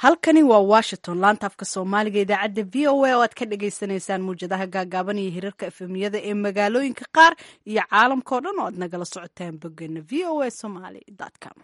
halkani waa washington laanta afka soomaaliga idaacadda v o a oo aad ka dhagaysanaysaan muwjadaha gaagaaban iyo hirarka efemiyada ee magaalooyinka qaar iyo caalamkao dhan oo aad nagala socotaan boggeena v o a somaly com.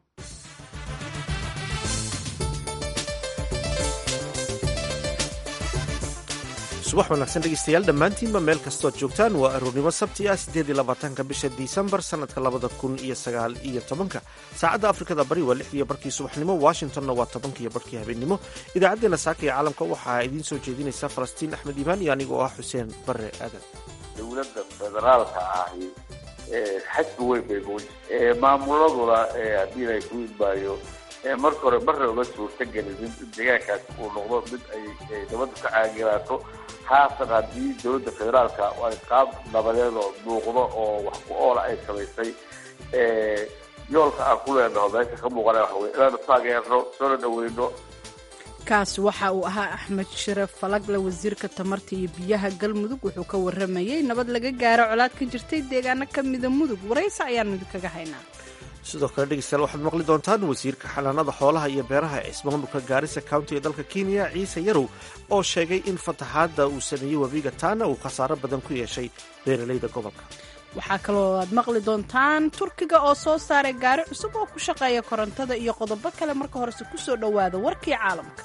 subax wanaagsan dhegeystayaal dhammaantiinba meel kastood joogtaan waa aroornimo sabti ah 8 bisha disembar sannadka 2019 saacadda afrikada bari waa 6:00 subaxnimo washingtonna waa 10:00 habeennimo idaacaddeenna saaka ee caalamka waxaa idiin soo jeedinaysa falastiin axmed iimaan iyo anigoo ah xuseen bare aadan. dowladda federaalka ahi xadka weyn bay muujisay maamuladuna haddii ay ku idmaayo marka hore marna uga suurtagelin in deegaankaas uu noqdo mid ay nabaddu ka caagiraato haatan haddii dowladda federaalka ay qaab nabadeed oo muuqdo oo wax ku oola ay samaysay yoolka aan ku leenaho meesha ka muuqana waxa wey inaanu taageerno soona dhaweyno. kaas waxa uu ahaa axmed shire falagle wasiirka tamarta iyo biyaha galmudug wuxuu ka waramayey nabad laga gaaro colaad ka jirtay deegaano ka mida mudug waraysi ayaanu idinkaga haynaa. sidoo kale dhegeystayaal waxaad maqli doontaan wasiirka xanaanada xoolaha iyo beeraha ee ismaamulka gaarisa county ee dalka kenya ciise yarow oo sheegay in fataxaadda uu sameeyey webiga taana uu khasaaro badan ku yeeshay beeralayda gobolka. waxaa kaloo aad maqli doontaan turkiga oo soo saaray gaari cusub oo ku shaqeeya korontada iyo qodobo kale marka horese ku soo dhowaada warkii caalamka.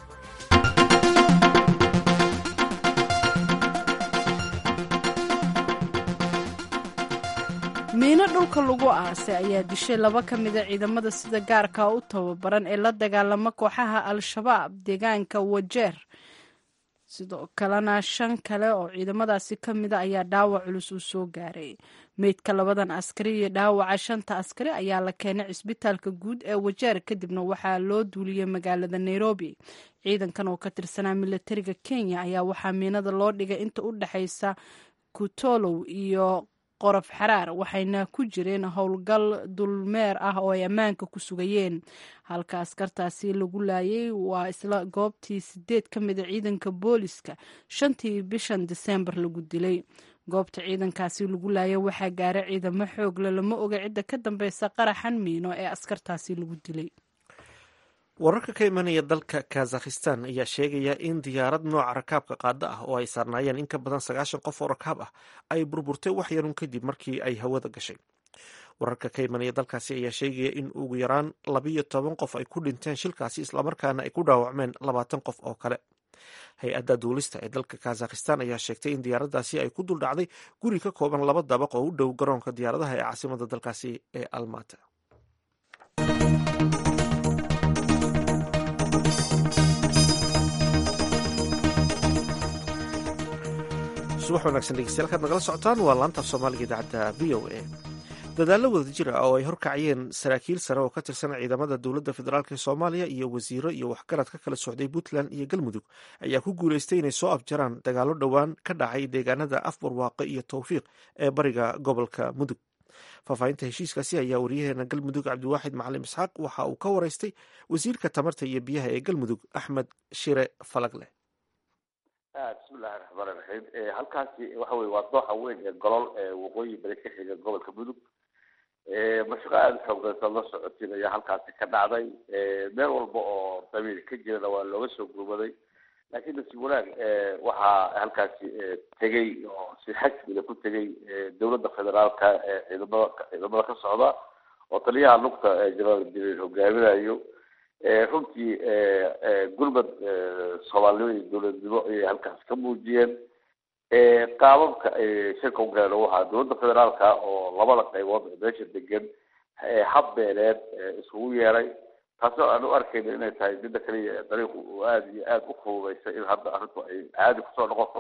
miino dhulka lagu aasay ayaa dishay 2 ka mida ciidamada sida gaarka u tababaran ee la dagaalama kooxaha al-shabaab deegaanka wajeer. sidoo kalena 5 kale oo ciidamadaasi ka mida ayaa dhaawac culus uu soo gaaray. meydka 2 askari iyo dhaawaca 5 askari ayaa la keenay cisbitaalka guud ee wajeer kadibna waxaa loo duuliyey magaalada nairobi. ciidankan oo ka tirsanaa militariga kenya ayaa waxaa miinada loo dhigay inta u dhexaysa kutolow iyo qorof xaraar waxayna ku jireen howlgal dulmeer ah oo ay ammaanka ku sugayeen. halka askartaasi lagu laayay waa isla goobtii 8 ka mida ciidanka booliska 5tii bishan disembar lagu dilay. goobta ciidankaasi lagu laayay waxaa gaaray ciidamo xoogle lama oga cidda ka dambeysa qaraxan miino ee askartaasi lagu dilay. wararka ka imanaya dalka kazakhistan ayaa sheegaya in diyaarad nooca rakaabka qaada ah oo ay saarnaayeen in ka badan 90 qof oo rakaab ah ay burburtay wax yarun kadib markii ay hawada gashay. wararka ka imanaya dalkaasi ayaa sheegaya in ugu yaraan 12 qof ay ku dhinteen shilkaasi islamarkaana ay ku dhaawacmeen 20 qof oo kale. hay-adda duulista ee dalka kazakhistan ayaa sheegtay in diyaaradaasi ay ku dul dhacday guri ka kooban 2 dabaq oo u dhow garoonka diyaaradaha ee caasimada dalkaasi ee almata. subax wanaagsan dhegeystayaal kaad nagala socotaan waa laantaaf soomaaliga idaacadda v o a. dadaallo wadajir ah oo ay horkacayeen saraakiil sare oo ka tirsan ciidamada dowladda federaalk ee soomaaliya iyo wasiiro iyo waxgarad ka kala socday puntland iyo galmudug ayaa ku guulaystay inay soo afjaraan dagaallo dhowaan ka dhacay deegaanada afbarwaaqe iyo towfiiq ee bariga gobolka mudug. faahfaahinta heshiiskaasi ayaa wariyaheena galmudug cabdiwaaxid macalin isxaaq waxa uu ka waraystay wasiirka tamarta iyo biyaha ee galmudug axmed shire falagle. bismillahi raxmaan raxiim halkaasi waxa weye waa dooxa weyn ee golol ee waqooyi bari ka xiga gobolka mudug. mashaqo aada u xoogeysan la socotiin ayaa halkaasi ka dhacday. meel walba oo dabiil ka jirana waa looga soo gurmaday laakiin nasiib wanaag waxaa halkaasi tegey oo si xajmila ku tegey dowladda federaalka ciidamada ka socda oo taliyaha lugta jenaraal jireer hogaaminayo. runtii gurmad soomaalinimo iyo dowladnimo ayay halkaas ka muujiyeen. qaababka shirka u galeen waxaa dowladda federaalka oo labada qaybood ee meesha degan hab beeleed isugu yeeray taasoo aan u arkayno inay tahay midda kaliya dariiqu aada iyo aada u fududeysay in hadda arrintu ay caadi kusoo noqoto.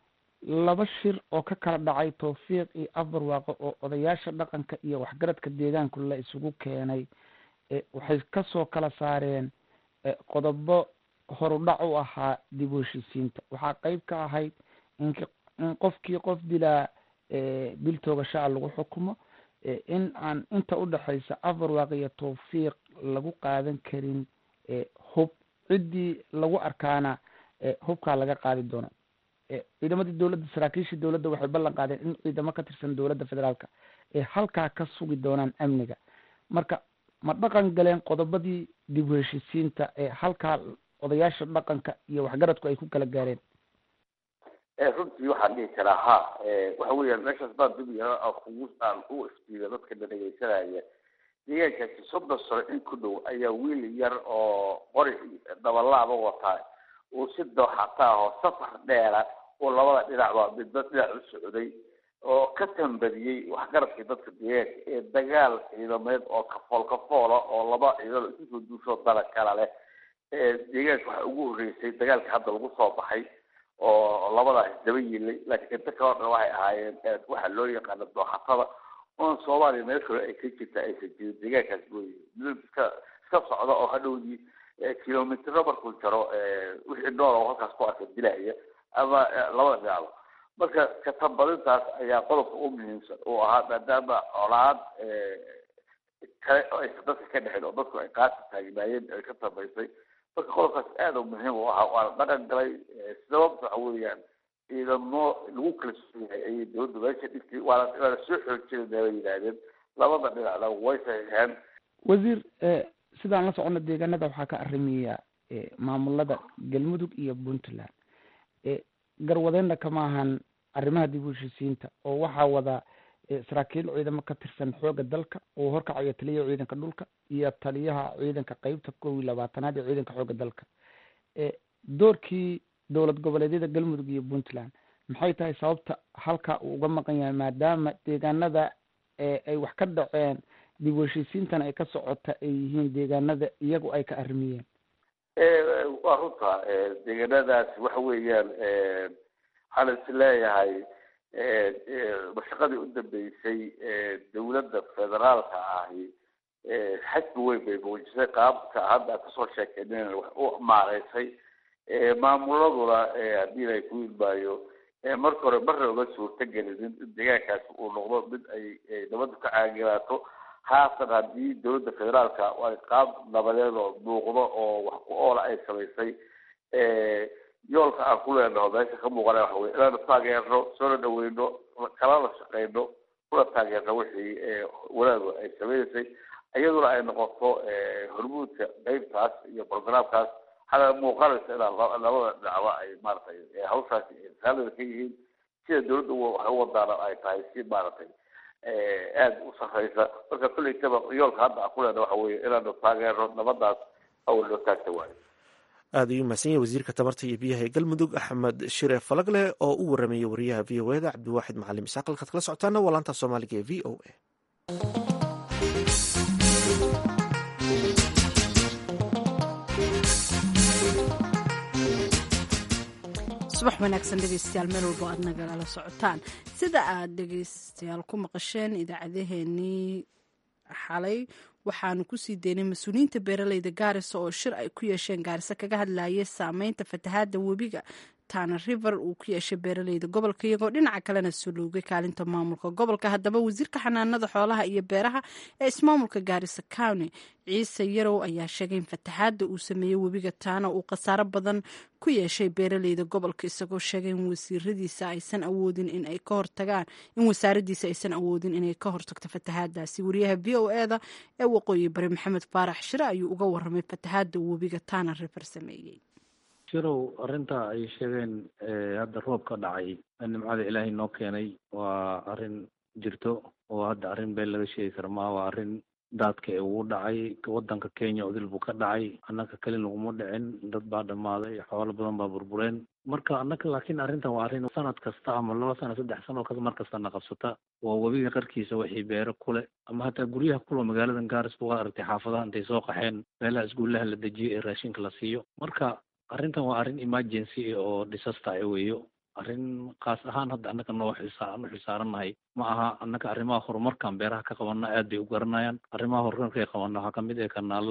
2 shir oo ka kala dhacay towfiiq iyo afbarwaaqo oo odayaasha dhaqanka iyo waxgaradka deegaanku la isugu keenay waxay kasoo kala saareen qodobo horudhac u ahaa dib u heshiisiinta. waxaa qayb ka ahayd in qofkii qof dilaa bil toogashaa lagu xukumo, in aan inta udhexaysa afbarwaaq iyo towfiiq lagu qaadan karin hub, ciddii lagu arkaana hubkaa laga qaadi doono. ciidamadii dowladda saraakiishii dowladda waxay ballan qaadeen in ciidamo ka tirsan dowladda federaalka halkaa ka sugi doonaan amniga. marka ma dhaqan galeen qodobadii dib u heshiisiinta ee halkaa odayaasha dhaqanka iyo waxgaradku ay ku kala gaareen? runtii waxaan dhihi karaa ha waxa weeyaan meeshaas baa dib yara kugu aan u iftiiga dadka dhageysanaya deegaankaasi 30 sano in ku dhow ayaa wiil yar oo qori dabalaaba wataa uu si dooxataa oo safar dheera oo labada dhinacba midba dhinac u socday oo ka tambadiyey waxgaradkii dadka deegaanka ee dagaal ciidameed oo kafool oo laba ciidan isku duusho dala kala leh deegaanka waxa ugu horeysay dagaalka hadda lagu soo baxay oo labadaas daba yilay laakiin inta kale oo waxay ahaayeen waxa loo yaqaan dooxatada oo Soomaaliya meel kale ay ka jirta ay ka jirto deegaankaas weeye iska socda oo hadhowdii kilomitro markuu jaro wixii nool oo halkaas ku arkay dilaya ama labada dhinac marka ka tambadintaas ayaa qodobka u muhiimsan oo ahaa maadaama colaad kale oo ay dadka ka dhexeen oo dadku ay qaati taagnaayeen ay ka tambaysay marka qodobkaas aad u muhiim u ah waa dhaqan galay sababta waxa weeyaan ciidamo lagu kala sooyahay ayay dowladda meesha dhigtay waana soo xoojinay bay yidhaahdeen labada dhinacna way saxiixeen. wasiir sidaan la socono deegaanada waxaa ka arrimiya maamulada galmudug iyo puntland garwadeenna kama ahan arrimaha dib u heshiisiinta oo waxaa wada saraakiil ciidamo ka tirsan xoogga dalka oo horkacaya taliyaha ciidanka dhulka iyo taliyaha ciidanka qaybta 12aad ee ciidanka xoogga dalka doorkii dowlad goboleedyada galmudug iyo puntland maxay tahay sababta halka uu uga maqan yahay maadaama deegaanada ay wax ka dhaceen dib u heshiisiintana ay ka socota ay yihiin deegaanada iyagu ay ka arrimiyeen? waa runta deegaanadaasi waxa weeyaan waxaan is leeyahay mashaqadii u dambeysay dowladda federaalka ahi xajbi weyn bay muujisay qaabka hadda kasoo sheekeyneen wax u maareysay maamuladuna haddii ay ku ilmaayo marka hore marna uma suurtagelinin in deegaankaasi uu noqdo mid ay nabadda ka caangilaato haatan haddii dowladda federaalka ay qaab nabadeed oo muuqdo oo wax ku oola ay samaysay yoolka aan ku leenaho meesha ka muuqana waxa weye inaanu taageerno soona dhaweyno kalana shaqeyno kuna taageerno wixii wanaadu ay sameynaysay iyaduna ay noqoto hormuudka qaybtaas iyo programkaas hada muuqanaysa inaan labada dhinacba ay maaragtay hawshaasi saalada ka yihiin sida dowladda waxay u wadaana ay tahay si maaragtay aada u sarreysa marka kullaytaba yoolka hadda aan ku leenaho waxa weye inaanu taageerno nabadaas awal loo taagta waayo. aada ayuu mahadsan yahay wasiirka tamarta iyo biyaha ee galmudug axmed shire falagle oo u waramayay wariyaha v o eda cabdiwaaxid macalin isaaq halkaad kala socotaana waa laanta soomaaliga ee v o a. subax wanaagsan dhegeystayaal meel walbo aad nagala socotaan sida aad dhegeystayaal ku maqasheen idaacadaheenii xalay waxaanu kusii deynay mas-uuliyiinta beeraleyda gaarisa oo shir ay ku yeesheen gaarisa kaga hadlayay saameynta fatahaada webiga tana river uu ku yeeshay beeraleyda gobolka iyagoo dhinaca kalena suluugay kaalinta maamulka gobolka. haddaba wasiirka xanaanada xoolaha iyo beeraha ee ismaamulka gaarisa county ciise yarow ayaa sheegay in fatahaada uu sameeyey webiga taana uu khasaaro badan ku yeeshay beeraleyda gobolka isagoo sheegay in wasiiradiisa aysan awoodin in ay ka hortagaan in wasaaradiisa aysan awoodin inay ka hortagto fatahaadaasi. wariyaha v o eda ee waqooyi bari maxamed faarax shire ayuu uga waramay fatahaada webiga tana river sameeyey. shirow arrinta ay sheegeen hadda roob ka dhacay nimcada ilaahay noo keenay waa arrin jirto oo hadda arrin been laga sheegi kara maa waa arrin daadka ee ugu dhacay wadanka Kenya odil buu ka dhacay annaka kale laguma dhicin dad baa dhammaaday xoolo badan baa burbureen marka annaka laakiin arrintan waa arrin sanad kasta ama 2 sano 3 sano mar kasta na qabsata waa webiga qarkiisa wixii beero kule ama hataa guryaha kule magaaladan Gaaris buu aragtay xaafadaha intay soo qaxeen meelaha iskuulaha la dejiyay ee raashinka la siiyo marka arrintan waa arrin emergency oo disaster weeyo arrin qaas ahaan hadda annaka noo xisaarannahay ma aha annaka arrimaha horumarkan beeraha ka qabanna aad bay u garanayaan arrimaha horumarka ay qabanna waxaa kamid ah kanaalaha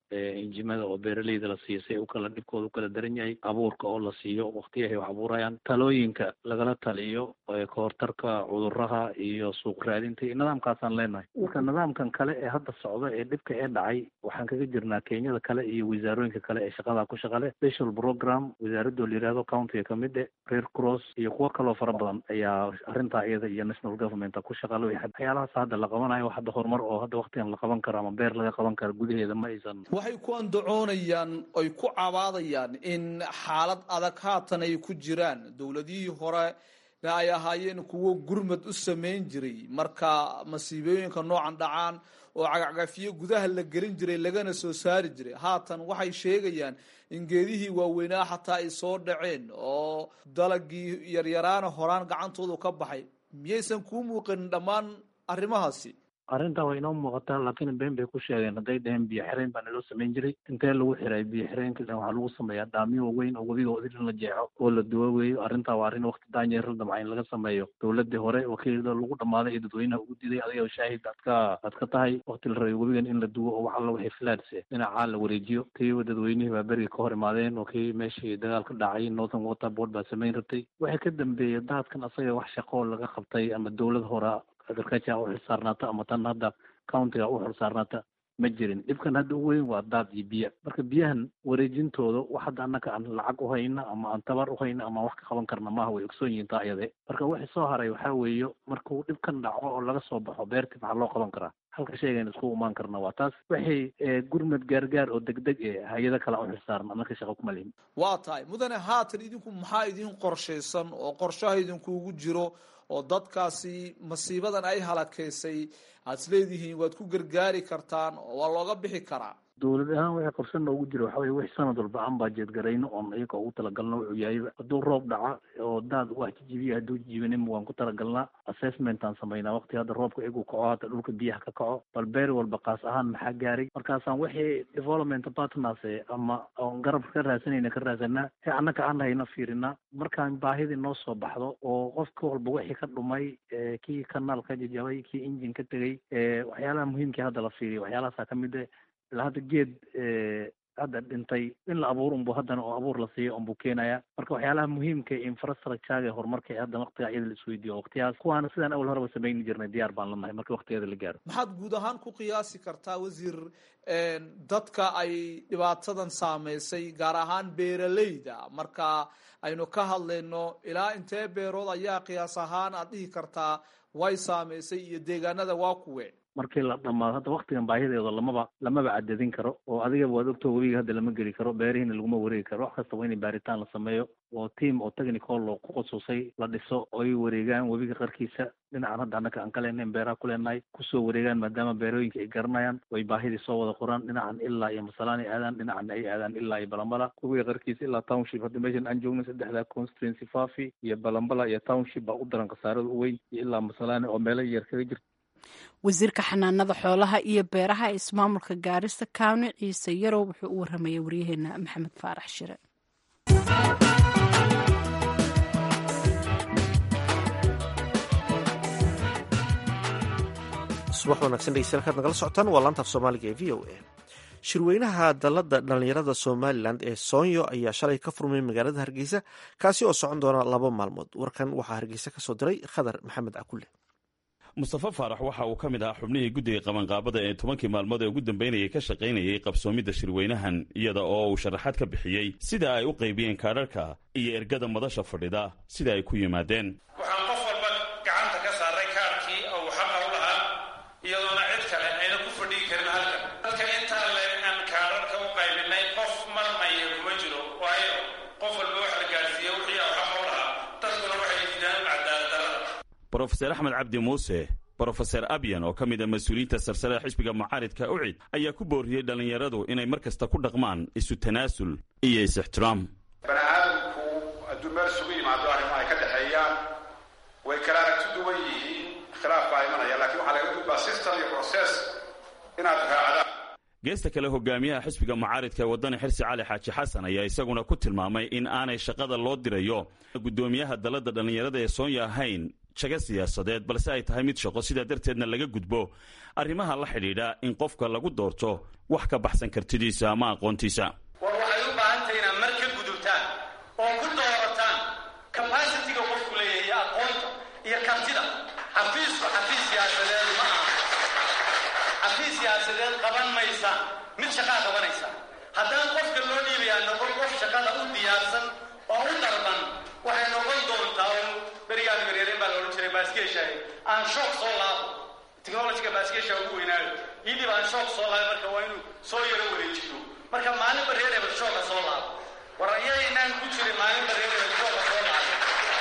injimada oo beeraleyda la siiyo si ay ukala dhibkooda ukala daran yahay, abuurka oo la siiyo waqtiyahay wax abuurayaan, talooyinka lagala taliyo kahortarka cuduraha iyo suuq raadinta iyo nidaamkaasaan leenahay. marka nidaamkan kale ee hadda socda ee dhibka ee dhacay waxaan kaga jirnaa kenyada kale iyo wasaarooyinka kale ee shaqada ku shaqale. special program wasaaradoo la yihahdo countiga kamid Red Cross iyo kuwo kaloo fara badan ayaa arrintaa iyada iyo national government ku shaqalo. waxyaalahaas hadda la qabanayo hadda horumar oo hadda waqtigan la qaban karo ama beer laga qaban karo gudaheeda ma aysan. waxay ku andacoonayaan oy ku cabaadayaan in xaalad adag haatan ay ku jiraan. dowladihii hore ay ahaayeen kuwo gurmad u samayn jiray marka masiibooyinka noocan dhacaan oo cagacgafiyo gudaha la gelin jiray lagana soo saari jiray. haatan waxay sheegayaan in geedihii waaweynaa xataa ay soo dhaceen oo dalagii yaryaraana horaan gacantoodu ka baxay. miyaysan kuu muuqanin dhammaan arrimahaasi? arrintaa way inoo muuqataa, laakiin been bay ku sheegeen. hadday dhaheen biyo xireen baa naloo samayn jiray. intee lagu xiray biyo xireenka waxaa lagu sameeyaa dhaamyo waaweyn oo webiga odil la jeexo oo la duwaweeyo. arrintaa waa arrin waqti daanyeer la damca in laga sameeyo. dowladii hore wakiilada lagu dhamaaday ee dadweynaha ugu diiday adiga shaahid aad ka tahay. waqti la rabay webigan in la duwo oo wax alla wixii floods dhinacaa la wareejiyo. tiiba dadweynihii baa beriga ka hor imaadeen oo kii meeshii dagaal ka dhacay Northern Water Board baa samayn rabtay. waxay ka dambeeyay daadkan asaga wax shaqo laga qabtay ama dowlad hore agriculture u xilsaarnaata ama tan hadda countiga u xilsaarnaata ma jirin. dhibkan hadda ugu weyn waa daad iyo biyo. marka biyahan wareejintooda wax hadda annaka aan lacag u hayna ama aan tabar u hayna ama wax ka qaban karna maaha, way ogsoon yihiin taa iyade. marka wixii soo haray waxaa weeyo markuu dhibkan dhaco oo laga soo baxo beertii maxaa loo qaban karaa. halka sheegan isku imaan karna waa taas. waxay gurmad gaargaar oo degdeg hay-ada kale u xilsaaran annaka shaqo kuma lihin. waa tahay mudane, haatan idinku maxaa idin qorshaysan oo qorshaha idinkuugu jiro oo dadkaasi masiibadan ay halakaysay aad isleedihiin waad ku gargaari kartaan oo waa looga bixi karaa? dowlad ahaan wixii qorshe noogu jira waxa weye wix sanad walba aan budget garayno oon iyaga ugu talagalno wuxuu yahayba hadduu roob dhaca oo daad wax jijibiya hadduu jijibininba waan ku talagalnaa. assessment aan samaynaa waqti hadda roobka igu kaco hadda dhulka biyaha ka kaco bal beer walba qaas ahaan maxaa gaaray. markaasaan wixii development partners ama oon garab ka raadsanayna ka raadsanaa ee annaka aan hayna fiirinaa. markaan baahidii noo soo baxdo oo qofka walba wixii ka dhumay kii kanaal ka jajabay kii engine ka tegey waxyaalaha muhiimkii hadda la fiiriyo waxyaalahaasaa kamid ilaa hadda geed hadda dhintay in la abuuro unbu haddana oo abuur la siiyo unbuu keenaya. marka waxyaalaha muhiimka infrastructure hormarka ee hadda waqtiga iyada la isweydiiyo waqtiyaas kuwaana sidaan awal horeba samayni jirnay diyaar baan lanahay marka waqtigeeda la gaaro. maxaad guud ahaan ku qiyaasi kartaa wasiir dadka ay dhibaatadan saameysay gaar ahaan beeraleyda marka aynu ka hadlayno ilaa intee beerood ayaa qiyaas ahaan aad dhihi kartaa way saameysay iyo deegaanada waa kuwe? markii la dhamaado hadda waqtigan baahideeda lamaba cadadin karo oo adigaba waad ogtoo webiga hadda lama geli karo, beerihiina laguma wareegi karo. wax kasta waa in baaritaan la sameeyo oo team oo technical loo ku qasusay la dhiso oo ay wareegaan webiga qarkiisa dhinacan hadda annaka aan ka leenayn beeraha ku leenahay kusoo wareegaan maadaama beerooyinka ay garanayaan way baahidii soo wada qoraan. dhinacan ilaa iyo masalaan ay aadaan, dhinacan ay aadaan ilaa iyo balambala webiga qarkiisa ilaa township. hadda meeshan aan joogno 3 constituency Fafi iyo balambala iyo township baa u daran khasaarada u weyn iyo ilaa masalaan oo meelo yar kaga jirta. wasiirka xanaanada xoolaha iyo beeraha ee ismaamulka Gaarisa County Ciise Yarow wuxuu u waramayay wariyaheena Maxamed Faarax Shire. subax wanaagsan dhegeystayaal kaad nagala socotaan waa laanta af soomaaliga ee VOA. shirweynaha dalladda dhallinyarada Somalilan ee Soonyo ayaa shalay ka furmay magaalada Hargeysa kaasi oo socon doona 2 maalmood. warkan waxaa Hargeysa ka soo diray Khadar Maxamed Akule. mustafa faarax waxa uu ka mid ahaa xubnihii guddiga qabanqaabada ee 10 maalmood ee ugu dambeynayay ka shaqaynayay qabsoomidda shirweynahan iyada oo uu sharaxaad ka bixiyey sida ay u qaybiyeen kaadharka iyo ergada madasha fadhida sida ay ku yimaadeen. waxaan qof walba gacanta ka saaray kaarkii oo uu xaqa u lahaa iyadoona cid kale ayna ku fadhigi karin halkan. dadka intaa leen aan kaadharka u qaybinay qof marmaya kuma jiro waayo qof walba waxa la gaarsiiye wixii uu xaqa u lahaa dadkuna waxay diidaan cadaaladdarrada. Professor Axmed Cabdi Muuse Professor Abyan oo ka mid ah mas'uuliyiinta sarsare xisbiga mucaaridka UCID ayaa ku booriyay dhalinyaradu inay mar kasta ku dhaqmaan isu tanaasul iyo is-ixtiraam. bani'aadamku hadduu meel isugu yimaado arrimaha ay ka dhexeeyaan way kala aragti duwan yihiin, khilaaf baa imanaya laakiin waxaa laga gudbaa system iyo process inaad raacdaan. geesta kale hogaamiyaha xisbiga mucaaridka ee wadani Xirsi Cali Xaaji Xasan ayaa isaguna ku tilmaamay in aanay shaqada loo dirayo gudoomiyaha dalladda dhalinyarada ee Soonyo ahayn jago siyaasadeed balse ay tahay mid shaqo sidaa darteedna laga gudbo arrimaha la xidhiidha in qofka lagu doorto wax ka baxsan kartidiisa ama aqoontiisa. war waxay u baahan tahay inaad mar ka gudubtaan oo ku doorataan capacity-ga qofku leeyahay aqoonta iyo kartida. xafiis siyaasadeed ma aha. xafiis siyaasadeed qaban maysa mid shaqaa qabanaysa. haddaan qofka loo dhiibayaa noqon qof shaqada u diyaarsan oo u darban waxay noqon doontaa oo berigaan yaryareen baa la odhan jiray baaskeeshahay aan shoog soo laabo technologyga baaskeesha ugu weynaayo yidib aan shoog soo laabo marka waa inuu soo yaro wareejiyo marka maalinba reereba shooga soo laabo war ayaynaan ku jirin maalinba reereba shooga soo laabo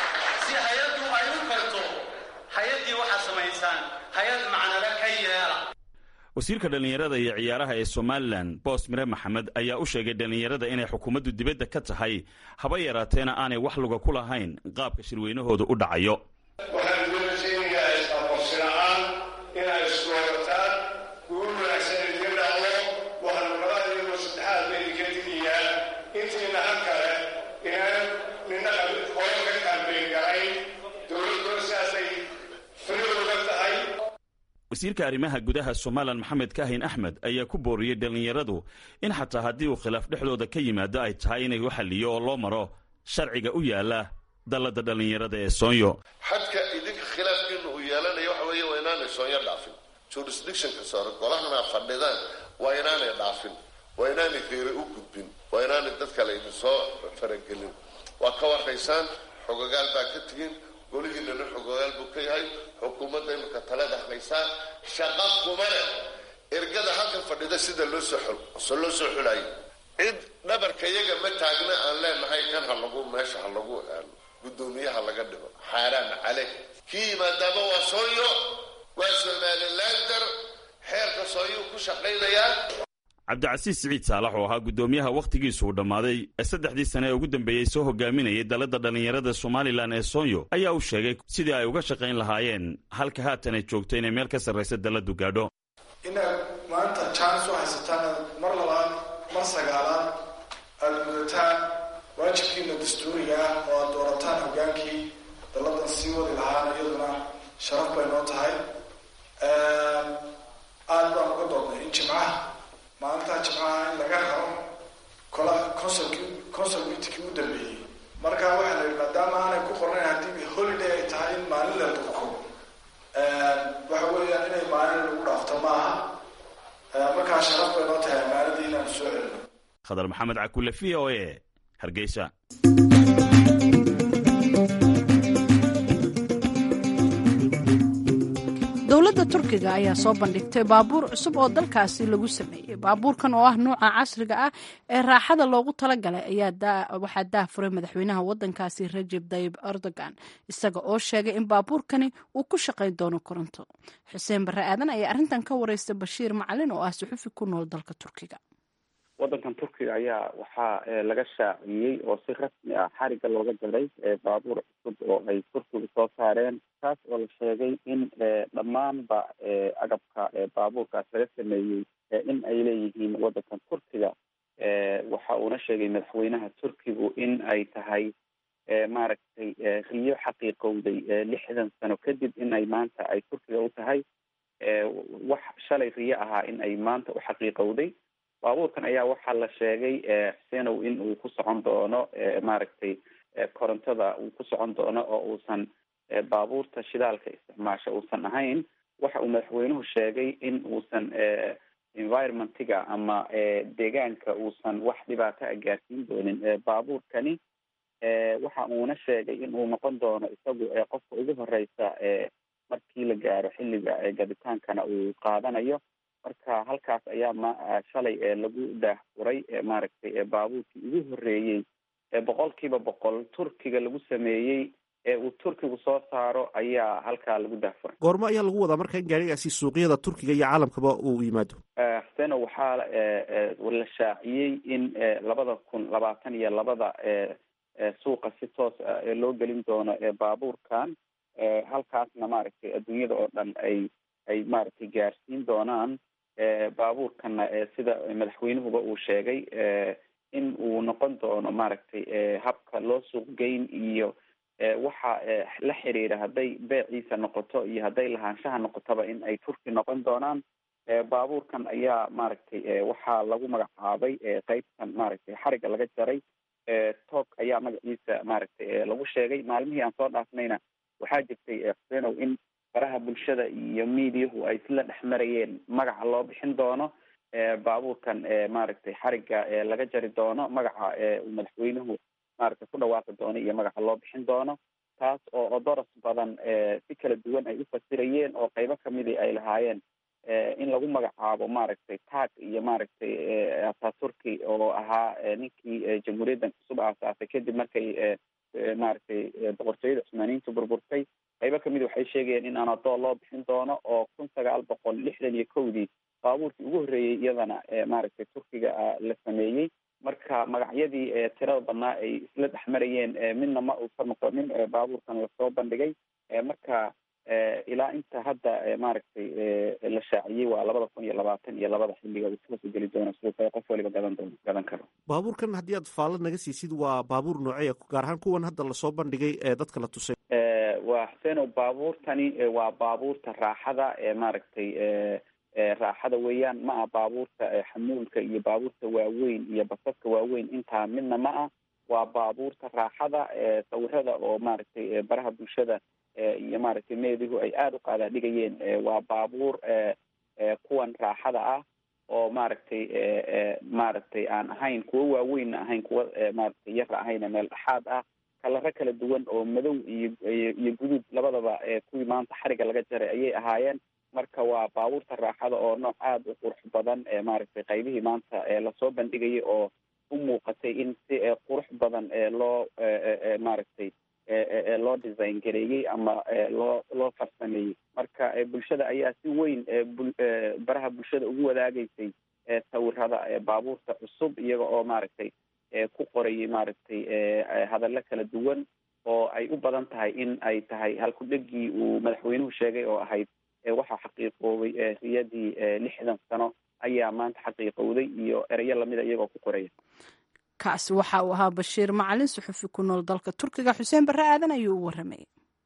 si hay-addu ay u karto hay-addii waxaa samaysaan hay-ad macnale ka yeela. wasiirka dhallinyarada iyo ciyaaraha ee Somaliland Boos Mire Maxamed ayaa u sheegay dhallinyarada inay xukuumaddu dibadda ka tahay haba yaraateena aanay wax luga ku lahayn qaabka shirweynahooda u dhacayo. waxaan doonaynayaa aqoonsinaan inay isdoorataan guul wanaagsan idin dhacdo waxaan labadiiba saddexaad bay idinka digayaan intiina hal kale inaan nina hore ka kaambeyn garayn dowladdu sidaasay fariiqooda tahay. wasiirka arrimaha gudaha Somaliland Maxamed Kaahin Axmed ayaa ku booriyay dhalinyaradu in xataa haddii uu khilaaf dhexdooda ka yimaado ay tahay inay u xalliyo oo loo maro sharciga u yaala dalada dhalinyarada ee Soonyo. xadka idinka khilaafkiinu uu yeelanayo waxa weeye waa inaanay Soonyo dhaafin. jurisdictionka sare golahana fadhidaan waa inaanay dhaafin. waa inaanay geeri u gudbin. waa inaanay dad kale idin soo faragelin. waa ka warhaysaan xogagaal baa ka tigin golihiinana xogogaal buu ka yahay xukuumadda imika talada haysaa shaqa kuma leh ergada halkan fadhida sida loo soo xulayo cid dhabarka iyaga ma taagna aan leenahay kan meesha ha lagu guddoomiyaha laga dhigo xaaraan caleh kii maadaama waa Soonyo waa Somalilander xeerka Soonyo ku shaqaynayaa. cabdicasiis siciid saalax oo ahaa guddoomiyaha wakhtigiisu u dhammaaday ee 3 sane ee ugu dambeeyey soo hogaaminayay dalada dhalinyarada Somaliland ee Soonyo ayaa u sheegay sidii ay uga shaqayn lahaayeen halka haatan ay joogto inay meel ka sarreysa daladu gaadho. inaad maanta chance u haysataan mar labaad mar sagaalaad aad gudataan waajibkiina dastuuriga ah oo aad doorataan hogaankii daladan sii wadi lahaana iyaduna sharaf bay noo tahay. aad baan uga doodnay in jimcaha maalinta jimcaha in laga rabo consul meetingkii u dambeeyey markaa waxaa la yidhi maadaama aanay ku qornayn haddii holiday ay tahay in maalin la duqo waxa weeyaan inay maalin lagu dhaafto maaha. markaa sharaf bay noo tahay maaladii inaan soo celino. khadar maxamed cakulle VOA Hargeysa. dowladda Turkiga ayaa soo bandhigtay baabuur cusub oo dalkaasi lagu sameeyey. baabuurkan oo ah nooca casriga ah ee raaxada loogu talagalay ayaa waxaa daafuray madaxweynaha wadankaasi Recep Tayyip Erdogan isaga oo sheegay in baabuurkani uu ku shaqayn doono koronto. Xuseen Barre Aadan ayaa arrintan ka wareystay Bashiir Macalin oo ah suxufi ku nool dalka Turkiga. wadankan Turkiga ayaa waxaa laga shaaciyey oo si rasmi ah xariga looga jaray baabuur cusub oo ay Turkigu soo saareen taas oo la sheegay in dhammaanba agabka baabuurkaas laga sameeyey in ay leeyihiin wadankan Turkiga. waxa uuna sheegay madaxweynaha Turkigu in ay tahay maaragtay riyo xaqiiqowday 60 sano kadib in ay maanta ay Turkiga u tahay wax shalay riyo ahaa in ay maanta u xaqiiqowday. baabuurkan ayaa waxaa la sheegay Xusenow in uu ku socon doono maaragtay korontada uu ku socon doono oo uusan baabuurta shidaalka isticmaasha uusan ahayn. waxa uu madaxweynuhu sheegay in uusan environmentiga ama deegaanka uusan wax dhibaato ah gaarsiin doonin baabuurkani. waxa uuna sheegay in uu noqon doono isagu qofka ugu horeysa markii la gaaro xilliga gaditaankana uu qaadanayo. marka halkaas ayaa shalay lagu daahfuray maaragtay baabuurkii ugu horeeyey 100% Turkiga lagu sameeyey uu Turkigu soo saaro ayaa halkaa lagu daahfuray. goorma ayaa lagu wadaa marka in gaarigaasi suuqyada Turkiga iyo caalamkaba uu yimaado? Xuseen waxaa la shaaciyey in 2022 suuqa si toos loo gelin doono baabuurkan halkaasna maaragtay adduunyada oo dhan ay maaragtay gaarsiin doonaan baabuurkana sida madaxweynuhuba uu sheegay in uu noqon doono maaragtay habka loo suuq geyn iyo waxa la xiriira hadday beeciisa noqoto iyo hadday lahaanshaha noqotaba in ay turki noqon doonaan. baabuurkan ayaa maaragtay waxaa lagu magacaabay qeybtan maaragtay xariga laga jaray toog ayaa magaciisa maaragtay lagu sheegay. maalmihii aan soo dhaafnayna waxaa jirtay xuseenow in faraha bulshada iyo miidiyahu ay isla dhex marayeen magaca loo bixin doono baabuurkan maaragtay xariga laga jari doono, magaca uu madaxweynuhu maaragtay ku dhawaaqi doono iyo magaca loo bixin doono, taas oo odoros badan si kala duwan ay u fasirayeen oo qaybo kamidii ay lahaayeen in lagu magacaabo maaragtay taag iyo maaragtay ataturki oo ahaa ninkii jamhuuriyaddan cusub aasaasay kadib markay maaragtay boqortooyada cusmaaniyiintu burburtay. qaybo kamid waxay sheegayeen in anadol loo bixin doono oo 1961 baabuurkii ugu horreeyey iyadana maaragtay turkiga la sameeyey. marka magacyadii tirada badnaa ay isla dhex marayeen midna ma uusan noqonin baabuurkan lasoo bandhigay. marka ilaa inta hadda maaragtay la shaaciyey waa 2022 xilliga uu soo geli doono suuqa qof waliba gadan karo. baabuurkan haddii aad faalo naga siisid waa baabuur noocee gaar ahaan kuwan hadda lasoo bandhigay ee dadka la tusay? waa xuseenow baabuurtani waa baabuurta raaxada maaragtay raaxada weeyaan, ma ah baabuurta xamuulka iyo baabuurta waaweyn iyo basaska waaweyn intaa midna ma ah. waa baabuurta raaxada sawirada oo maaragtay baraha bulshada iyo maaragtay meedihu ay aada u qaadaa dhigayeen. waa baabuur kuwan raaxada ah oo maaragtay aan ahayn kuwo waaweynna ahayn kuwa maaragtay yara ahayna meel dhexaad ah, kalaro kala duwan oo madow iyo guduud labadaba kuwii maanta xariga laga jaray ayay ahaayeen. marka waa baabuurta raaxada oo nooc aada u qurux badan maaragtay qaybihii maanta lasoo bandhigayay oo u muuqatay in si qurux badan loo maaragtay loo design gareeyey ama loo farsameeyey. marka bulshada ayaa si weyn baraha bulshada ugu wadaagaysay sawirada baabuurta cusub iyaga oo maaragtay ku qorayay maaragtay hadallo kala duwan oo ay u badan tahay in ay tahay halkudhegii uu madaxweynuhu sheegay oo ahayd waxaa xaqiiqoobay riyadii 60 sano ayaa maanta xaqiiqowday iyo erayo lamida iyagoo ku qoraya. kaasi waxa uu ahaa Bashiir Macalin, suxufi ku nool dalka Turkiga. Xuseen Barre Aadan ayuu u warramay.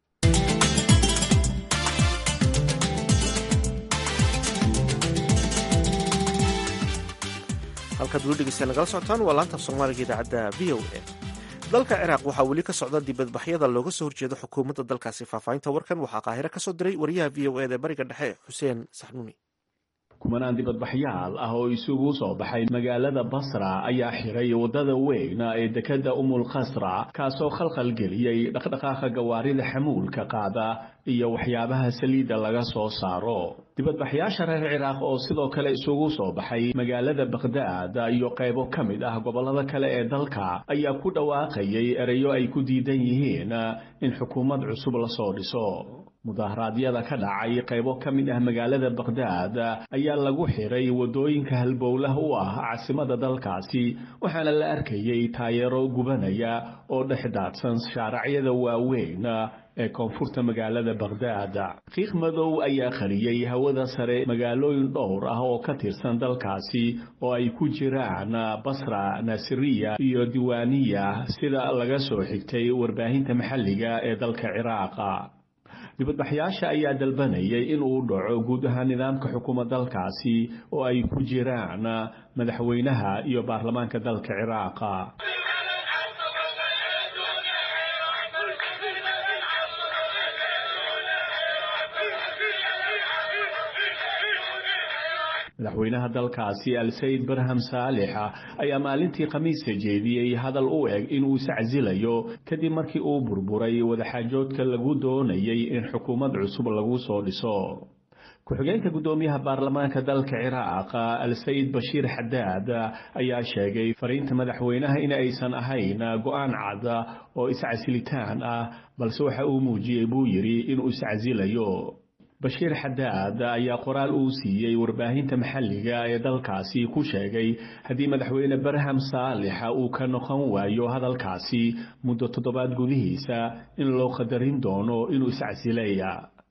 halkaad weli dhegeystayaal nagala socotaan waa laanta Soomaaliga idaacadda VOA. dalka Ciraaq waxaa weli ka socda dibadbaxyada looga soo horjeedo xukuumadda dalkaasi. faahfaahinta warkan waxaa Qaahire ka soo diray wariyaha VOA ee bariga dhexe Xuseen Saxnuuni. kumanaan dibadbaxyaal ah oo isugu soo baxay magaalada Basra ayaa xiray wadada weyn ee dekada Qasra kaasoo khalkhal geliyay dhaqdhaqaaqa gawaarida xamuulka qaada iyo waxyaabaha saliida laga soo saaro. dibadbaxyaasha reer Ciraaq oo sidoo kale isugu soo baxay magaalada Baghdad iyo qaybo kamid ah gobolada kale ee dalka ayaa ku dhawaaqayay erayo ay ku diidan yihiin in xukuumad cusub la soo dhiso. mudaharaadyada ka dhacay qaybo kamid ah magaalada Baghdad ayaa lagu xiray wadooyinka halbowlaha u ah caasimada dalkaasi, waxaana la arkayay taayiro gubanaya oo dhexdaadsan shaaracyada waaweyn ee koonfurta magaalada Baghdad. qiiq madow ayaa qariyay hawada sare magaalooyin dhowr ah oo ka tirsan dalkaasi oo ay ku jiraan Basra, Nasiriya iyo Diwaaniya sida laga soo xigtay warbaahinta maxalliga ee dalka Ciraaq. dibadbaxyaasha ayaa dalbanayay in uu dhaco guud ahaan nidaamka xukuumadda dalkaasi oo ay ku jiraan madaxweynaha iyo baarlamaanka dalka Ciraaq. madaxweynaha dalkaasi Al-Sayid Barham Salih ayaa maalintii Khamiista jeediyay hadal u eg in uu iscasilayo kadib markii uu burburay wadaxaajoodka lagu doonayay in xukuumad cusub lagu soo dhiso. ku-xigeenka gudoomiyaha baarlamaanka dalka Ciraaq Al-Sayid Bashiir Haddad ayaa sheegay fariinta madaxweynaha in aysan ahayn go'aan cad oo iscasilitaan ah, balse waxa uu muujiyay buu yiri in uu iscasilayo. Bashiir Haddad ayaa qoraal uu siiyay warbaahinta maxalliga ee dalkaasi ku sheegay haddii madaxweyne Barham Salih uu ka noqon waayo hadalkaasi muddo 7 gudihiisa in loo qadarin doono inuu iscasilaya.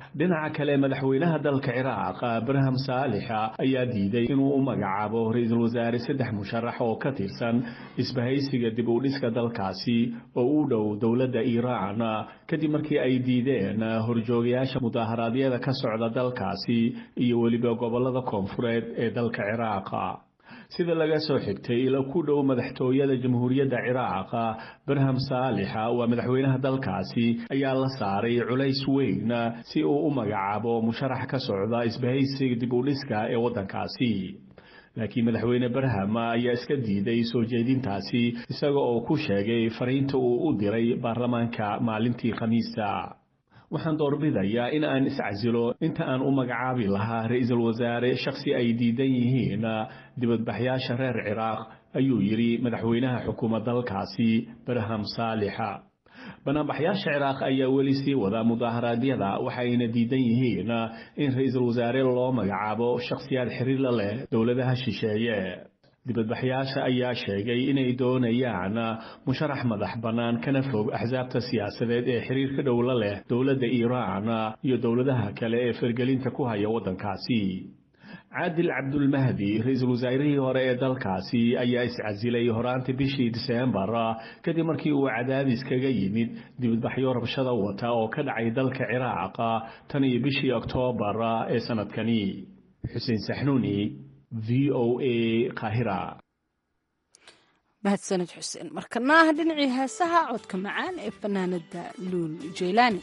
dhinaca kale madaxweynaha dalka ciraaq Barham Salih ayaa diiday inuu u magacaabo ra'iisul wasaare saddex musharax oo ka tirsan isbahaysiga dib u dhiska dalkaasi oo u dhow dowladda Iiraan kadib markii ay diideen horjoogayaasha mudaharaadyada ka socda dalkaasi iyo weliba gobolada koonfureed ee dalka ciraaq sida laga soo xigtay ila ku dhow madaxtooyada jamhuuriyadda Ciraaq Barham Salih waa madaxweynaha dalkaasi ayaa la saaray culays weyn si uu u magacaabo musharax ka socda isbahaysiga dib u dhiska ee wadankaasi laakiin madaxweyne Barham ayaa iska diiday soo jeedintaasi isaga oo ku sheegay fariinta uu u diray baarlamaanka maalintii Khamiista waxaan doorbidayaa in aan iscasilo inta aan u magacaabi lahaa ra'iisul wasaare shakhsi ay diidan yihiin dibadbaxyaasha reer Ciraaq ayuu yiri madaxweynaha xukuumadda dalkaasi Barham Salih banaanbaxyaasha Ciraaq ayaa weli sii wada mudaharaadyada waxayna diidan yihiin in ra'iisul wasaare loo magacaabo shakhsiyaad xiriir la leh dowladaha shisheeye dibadbaxyaasha ayaa sheegay inay doonayaan musharax madax bannaan kana fog axsaabta siyaasadeed ee xiriirka dhow la leh dowladda Iiraan iyo dowladaha kale ee fargelinta ku haya wadankaasi Caadil Cabdulmahdi ra'iisul wasaarihii hore ee dalkaasi ayaa iscasilay horaantii bishii December kadib markii uu cadaadis kaga yimid dibadbaxyo rabshado wata oo ka dhacay dalka Ciraaq tan iyo bishii October ee sanadkani Xuseen Saxnuuni VOA Qahira mahadsanid xuseen markana dhinacii heesaha codka macaan ee fanaanada Luul Jeylani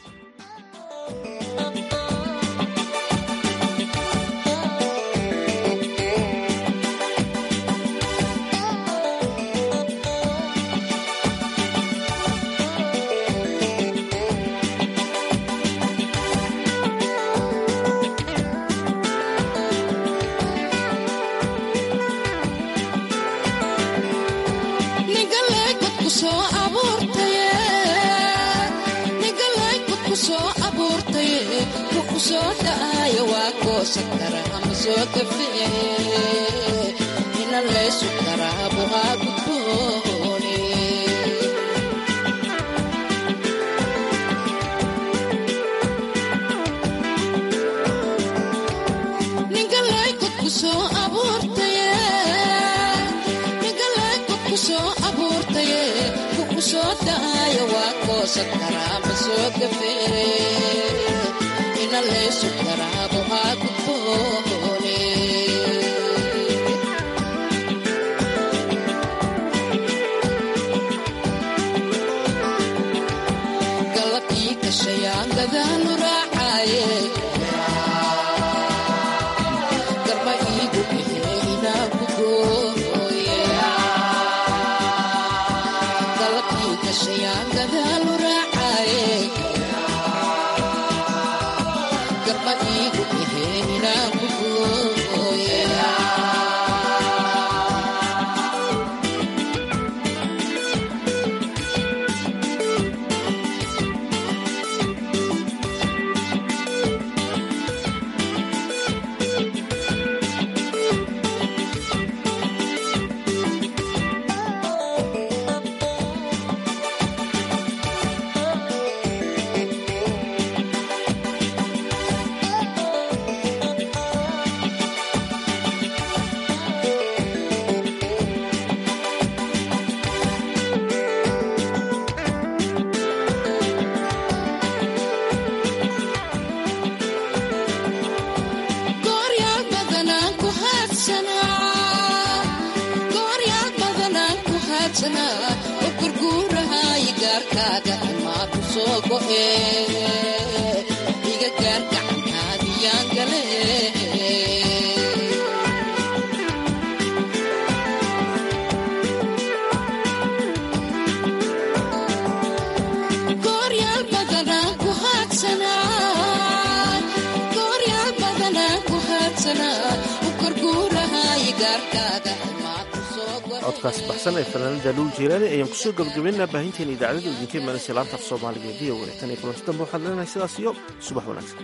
codkaas baxsan ee fanaanada Luul Jeylani ayaan kusoo gabagabeynaa baahinteena idaacadda idinka imaanaysa laanta af Soomaaliga ee VOA tan iyo kulanti dambe waxaan leenahay sidaas iyo subax wanaagsan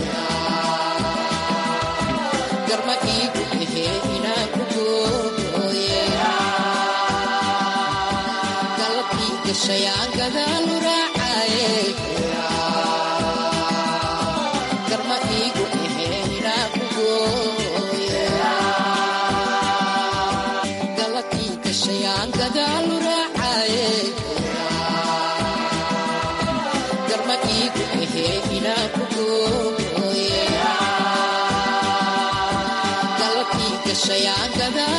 garma iigu ehe inaan ku gooyo gashayaan gadaalu raacaye garma iigu aheeninaa ku gooye galabkii gashayaan gadaalu raacaye garma iigu aheeninaa ku gooye galabkii gashayaan gadaalu